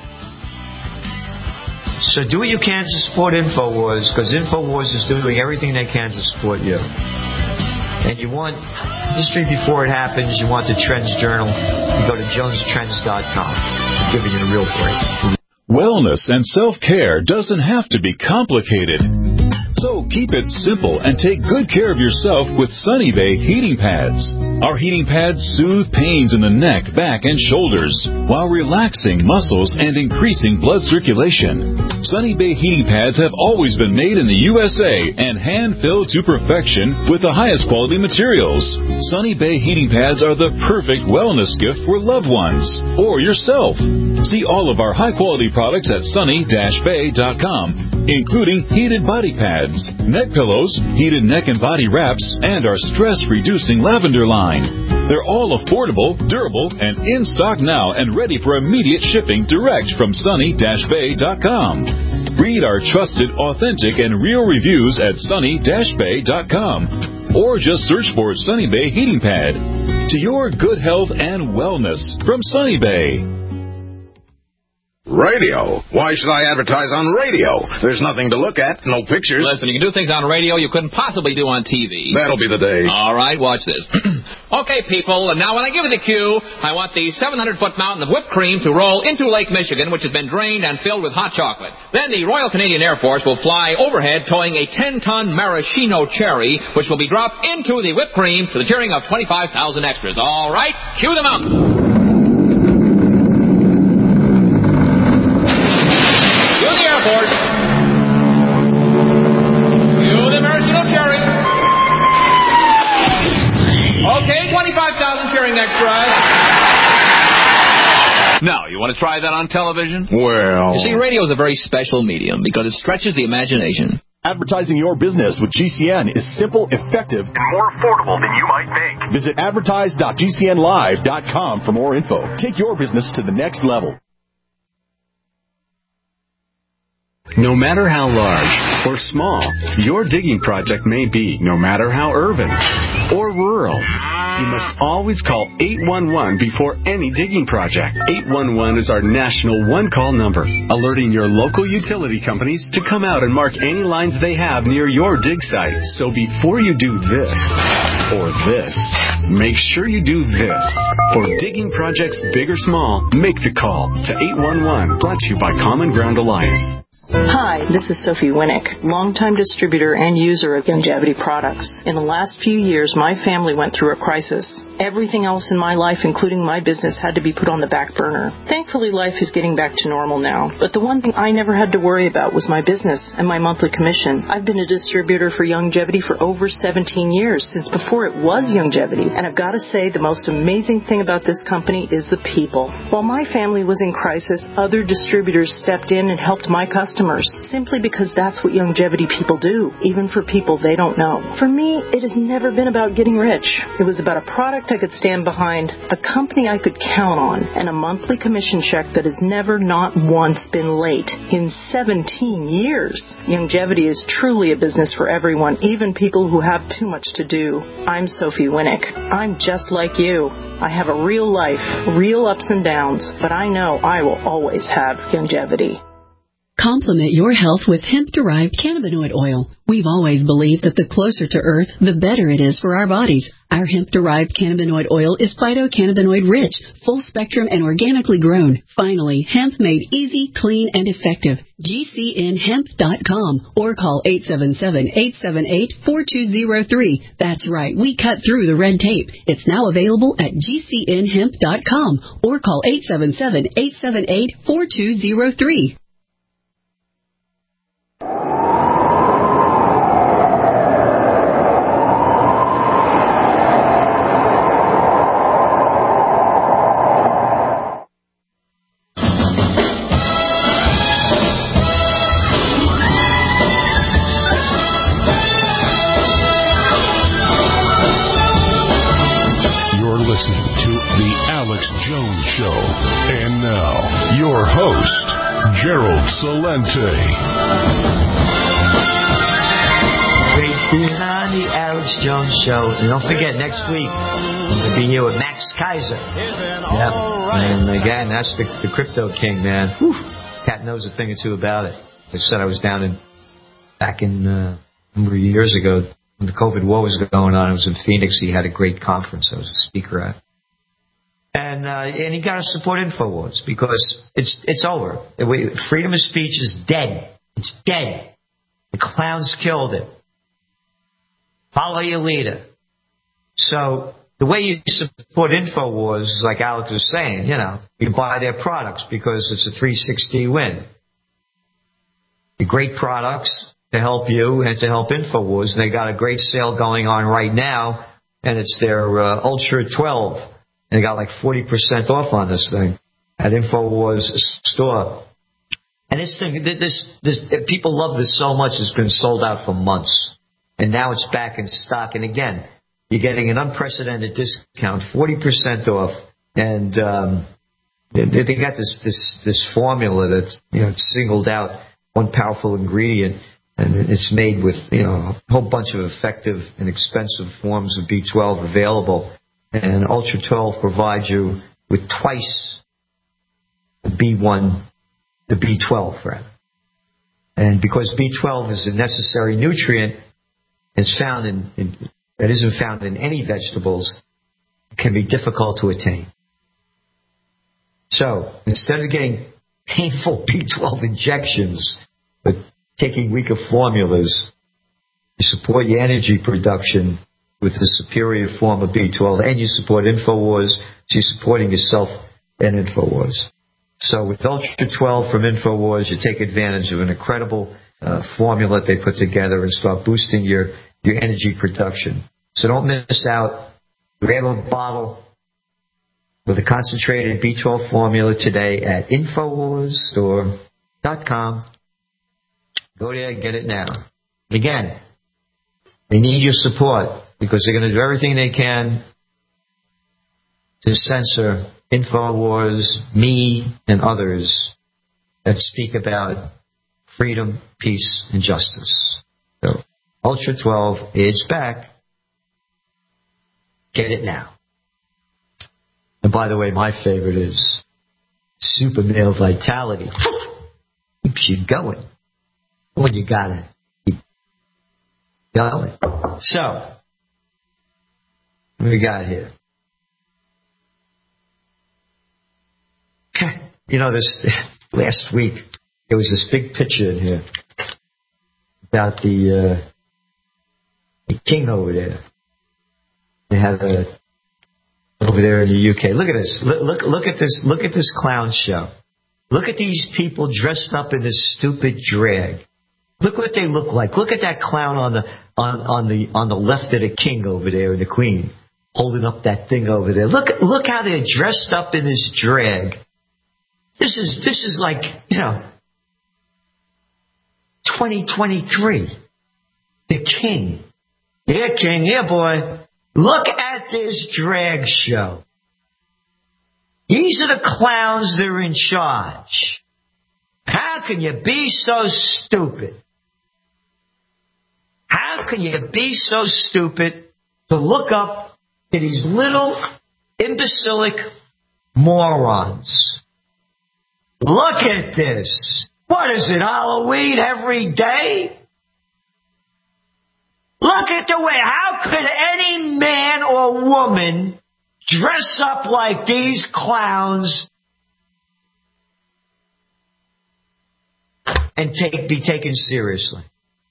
So do what you can to support InfoWars, because InfoWars is doing everything they can to support you. And you want history before it happens, you want the Trends Journal, you go to jones trends dot com. I'm giving you a real break. Wellness and self-care doesn't have to be complicated. So keep it simple and take good care of yourself with Sunny Bay heating pads. Our heating pads soothe pains in the neck, back, and shoulders while relaxing muscles and increasing blood circulation. Sunny Bay heating pads have always been made in the U S A and hand-filled to perfection with the highest quality materials. Sunny Bay heating pads are the perfect wellness gift for loved ones or yourself. See all of our high-quality products at sunny dash bay dot com, including heated body pads, neck pillows, heated neck and body wraps, and our stress-reducing lavender line. They're all affordable, durable, and in stock now and ready for immediate shipping direct from sunny dash bay dot com. Read our trusted, authentic, and real reviews at sunny dash bay dot com or just search for Sunny Bay Heating Pad. To your good health and wellness from Sunny Bay. Radio? Why should I advertise on radio? There's nothing to look at, no pictures. Listen, you can do things on radio you couldn't possibly do on T V. That'll be the day. All right, watch this. Okay, people, now when I give you the cue, I want the seven hundred foot mountain of whipped cream to roll into Lake Michigan, which has been drained and filled with hot chocolate. Then the Royal Canadian Air Force will fly overhead towing a ten ton maraschino cherry, which will be dropped into the whipped cream to the cheering of twenty-five thousand extras. All right, cue the mountain. Okay, twenty-five thousand cheering extras. Now, you want to try that on television? Well... You see, radio is a very special medium because it stretches the imagination. Advertising your business with G C N is simple, effective, and more affordable than you might think. Visit advertise dot G C N live dot com for more info. Take your business to the next level. No matter how large or small your digging project may be, no matter how urban or rural, you must always call eight one one before any digging project. eight one one is our national one-call number, alerting your local utility companies to come out and mark any lines they have near your dig site. So before you do this or this, make sure you do this. For digging projects big or small, make the call to eight one one, brought to you by Common Ground Alliance. Hi, this is Sophie Winnick, longtime distributor and user of Youngevity products. In the last few years, my family went through a crisis. Everything else in my life, including my business, had to be put on the back burner. Thankfully, life is getting back to normal now. But the one thing I never had to worry about was my business and my monthly commission. I've been a distributor for Youngevity for over seventeen years, since before it was Youngevity. And I've got to say, the most amazing thing about this company is the people. While my family was in crisis, other distributors stepped in and helped my customers, simply because that's what Youngevity people do, even for people they don't know. For me, it has never been about getting rich. It was about a product I could stand behind, a company I could count on, and a monthly commission check that has never, not once, been late in seventeen years. Youngevity is truly a business for everyone, even people who have too much to do. I'm Sophie Winnick. I'm just like you. I have a real life, real ups and downs, but I know I will always have Youngevity. Complement your health with hemp-derived cannabinoid oil. We've always believed that the closer to Earth, the better it is for our bodies. Our hemp-derived cannabinoid oil is phytocannabinoid-rich, full-spectrum, and organically grown. Finally, hemp made easy, clean, and effective. G C N hemp dot com or call eight seven seven, eight seven eight, four two zero three. That's right, we cut through the red tape. It's now available at G C N hemp dot com or call eight seven seven, eight seven eight, four two zero three. Gerald Celente. Great being on the Alex Jones Show. And don't forget, next week, I'm going to be here with Max Kaiser. Yep. And again, that's the, the crypto king, man. Whew. Cat knows a thing or two about it. I said I was down in, back in uh, a number of years ago, when the COVID war was going on. I was in Phoenix. He had a great conference I was a speaker at. And uh, and you got to support InfoWars because it's it's over. Freedom of speech is dead. It's dead. The clowns killed it. Follow your leader. So the way you support InfoWars is like Alex was saying, you know, you buy their products because it's a three sixty win. The great products to help you and to help InfoWars. And they got a great sale going on right now, and it's their uh, Ultra twelve. And they got like forty percent off on this thing at InfoWars store. And this thing, this, this, people love this so much, it's been sold out for months. And now it's back in stock. And again, you're getting an unprecedented discount, forty percent off. And, um, they, they got this, this, this formula that's, you know, it's singled out one powerful ingredient. And it's made with, you know, a whole bunch of effective and expensive forms of B twelve available. And Ultra twelve provides you with twice the B one the B twelve, rather. And because B twelve is a necessary nutrient, it's found in, in that isn't found in any vegetables, it can be difficult to attain. So, instead of getting painful B twelve injections, but taking weaker formulas, you support your energy production with the superior form of B twelve, and you support InfoWars, so you're supporting yourself and InfoWars. So with Ultra twelve from InfoWars, you take advantage of an incredible uh, formula that they put together and start boosting your, your energy production. So don't miss out. Grab a bottle with a concentrated B twelve formula today at InfoWars store dot com. Go there and get it now. Again, they need your support because they're going to do everything they can to censor InfoWars, me, and others that speak about freedom, peace, and justice. So, Ultra twelve is back. Get it now. And by the way, my favorite is Super Male Vitality. Keeps you going. When you gotta keep going. So, what do we got here? You know, this last week there was this big picture in here about the, uh, the king over there. They have a over there in the U K. Look at this. Look, look, look at this. Look at this clown show. Look at these people dressed up in this stupid drag. Look what they look like. Look at that clown on the on, on the on the left of the king over there and the queen holding up that thing over there. Look look how they're dressed up in this drag. This is this is like, you know, twenty twenty-three. The king. Yeah, king. Yeah, boy. Look at this drag show. These are the clowns that are in charge. How can you be so stupid? How can you be so stupid to look up to these little imbecilic morons? Look at this. What is it, Halloween every day? Look at the way, how could any man or woman dress up like these clowns and take, be taken seriously?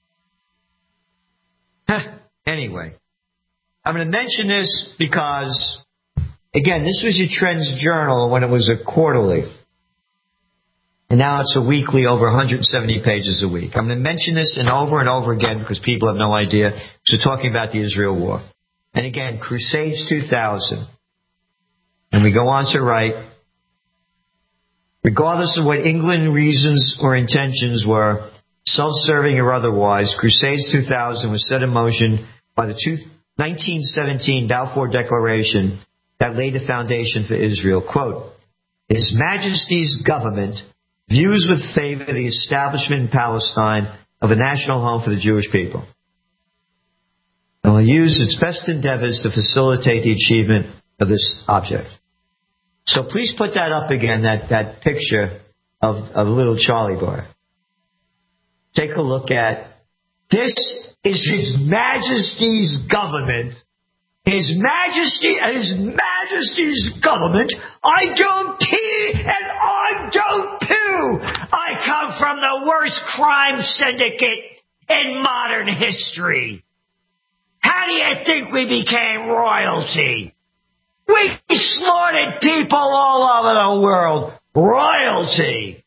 Anyway, I'm going to mention this because, again, this was your Trends Journal when it was a quarterly. And now it's a weekly, over one hundred seventy pages a week. I'm going to mention this and over and over again because people have no idea. So we're talking about the Israel war. And again, Crusades two thousand. And we go on to write, regardless of what England's reasons or intentions were, self-serving or otherwise, Crusades two thousand was set in motion by the nineteen seventeen Balfour Declaration that laid the foundation for Israel. Quote, His Majesty's government views with favor the establishment in Palestine of a national home for the Jewish people, and will use its best endeavors to facilitate the achievement of this object. So please put that up again, that, that picture of, of little Charlie boy. Take a look at, this is His Majesty's government. His Majesty, His Majesty's government. I don't pee and I don't poo. I come from the worst crime syndicate in modern history. How do you think we became royalty? We slaughtered people all over the world. Royalty.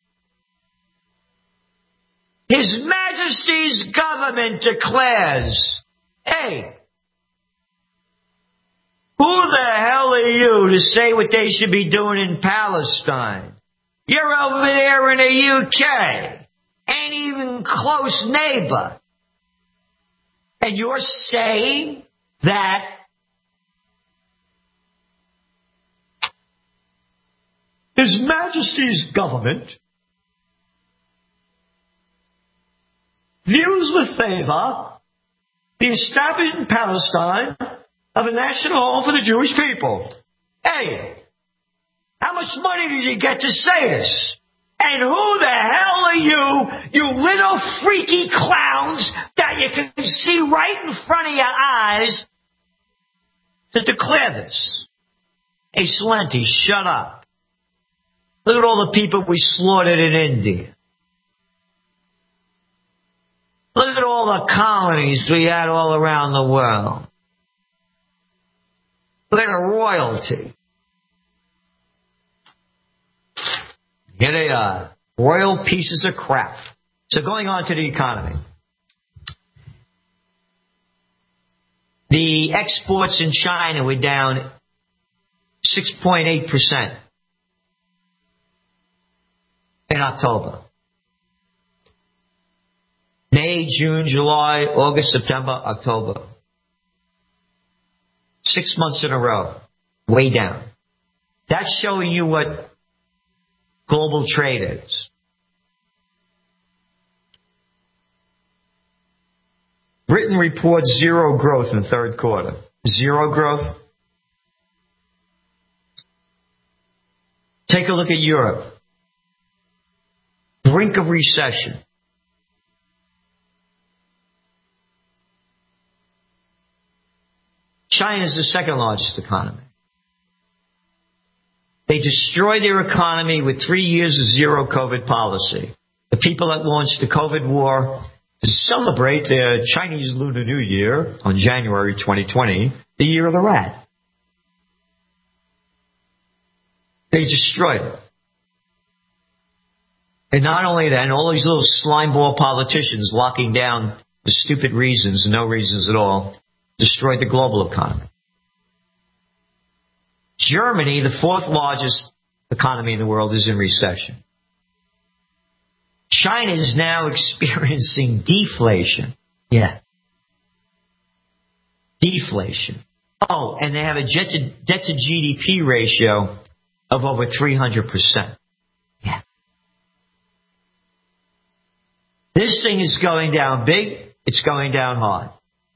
His Majesty's government declares, hey, who the hell are you to say what they should be doing in Palestine? You're over there in the U K. Ain't even close neighbor. And you're saying that His Majesty's government views with favor the establishment in Palestine of a national home for the Jewish people. Hey, how much money did you get to say this? And who the hell are you, you little freaky clowns that you can see right in front of your eyes to declare this? Hey, Salenti, shut up. Look at all the people we slaughtered in India. Look at all the colonies we had all around the world. Look at the royalty. Here they are, royal pieces of crap. So going on to the economy. The exports in China were down six point eight percent in October. May, June, July, August, September, October. Six months in a row, way down. That's showing you what global trade is. Britain reports zero growth in third quarter. Zero growth. Take a look at Europe. Brink of recession. China is the second largest economy. They destroyed their economy with three years of zero COVID policy. The people that launched the COVID war to celebrate their Chinese Lunar New Year on January twenty twenty, the year of the rat. They destroyed it. And not only that, and all these little slimeball politicians locking down for stupid reasons, no reasons at all, destroyed the global economy. Germany, the fourth largest economy in the world, is in recession. China is now experiencing deflation. Yeah. Deflation. Oh, and they have a debt to, debt to G D P ratio of over three hundred percent. Yeah. This thing is going down big. It's going down hard.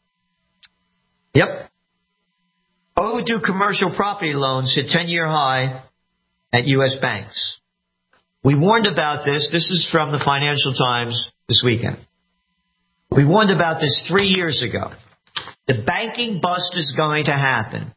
Yep. Overdue commercial property loans hit ten-year high at U S banks. We warned about this. This is from the Financial Times this weekend. We warned about this three years ago. The banking bust is going to happen.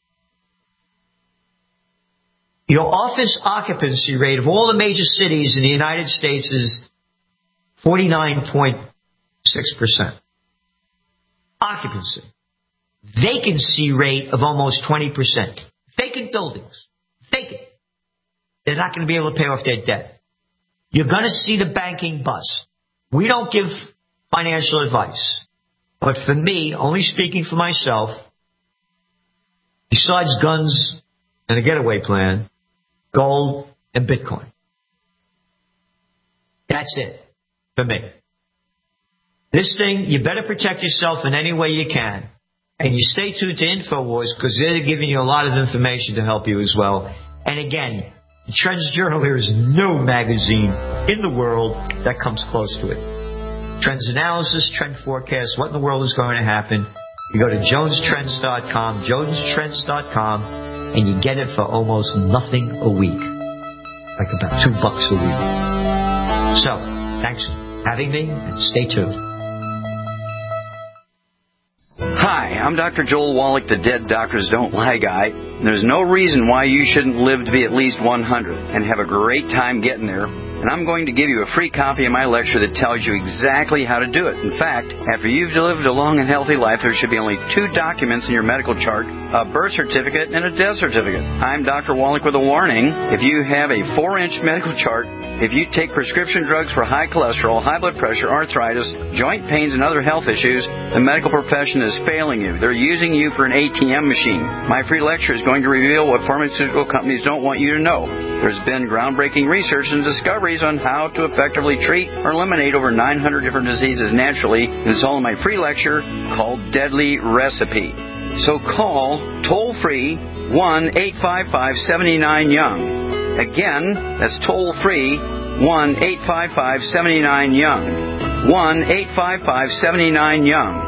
Your office occupancy rate of all the major cities in the United States is forty-nine point six percent. Occupancy. Vacancy rate of almost twenty percent. Vacant buildings. Vacant. They're not going to be able to pay off their debt. You're going to see the banking bust. We don't give financial advice. But for me, only speaking for myself, besides guns and a getaway plan, gold and Bitcoin. That's it for me. This thing, you better protect yourself in any way you can. And you stay tuned to InfoWars because they're giving you a lot of information to help you as well. And again, the Trends Journal, there is no magazine in the world that comes close to it. Trends analysis, trend forecast, what in the world is going to happen. You go to jones trends dot com, jones trends dot com, and you get it for almost nothing a week. Like about two bucks a week. So, thanks for having me, and stay tuned. Hi, I'm Doctor Joel Wallach, the Dead Doctors Don't Lie guy. There's no reason why you shouldn't live to be at least one hundred and have a great time getting there. And I'm going to give you a free copy of my lecture that tells you exactly how to do it. In fact, after you've lived a long and healthy life, there should be only two documents in your medical chart, a birth certificate and a death certificate. I'm Doctor Wallach with a warning. If you have a four-inch medical chart, if you take prescription drugs for high cholesterol, high blood pressure, arthritis, joint pains, and other health issues, the medical profession is failing you. They're using you for an A T M machine. My free lecture is going to reveal what pharmaceutical companies don't want you to know. There's been groundbreaking research and discoveries on how to effectively treat or eliminate over nine hundred different diseases naturally, and it's all in my free lecture called Deadly Recipe. So call toll-free one eight five five, seven nine, young. Again, that's toll-free one eight five five, seven nine, young. one eight five five, seven nine, young.